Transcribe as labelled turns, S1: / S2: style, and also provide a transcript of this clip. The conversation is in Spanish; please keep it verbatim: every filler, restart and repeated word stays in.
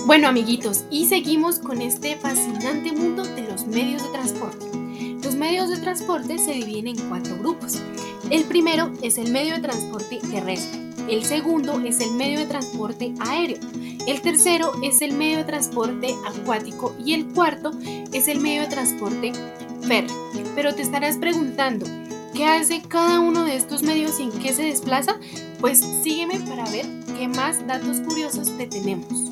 S1: Bueno, amiguitos, y seguimos con este fascinante mundo de los medios de transporte. Los medios de transporte se dividen en cuatro grupos. El primero es el medio de transporte terrestre, el segundo es el medio de transporte aéreo, el tercero es el medio de transporte acuático y el cuarto es el medio de transporte férreo. Pero te estarás preguntando, ¿qué hace cada uno de estos medios y en qué se desplaza? Pues sígueme para ver qué más datos curiosos te tenemos.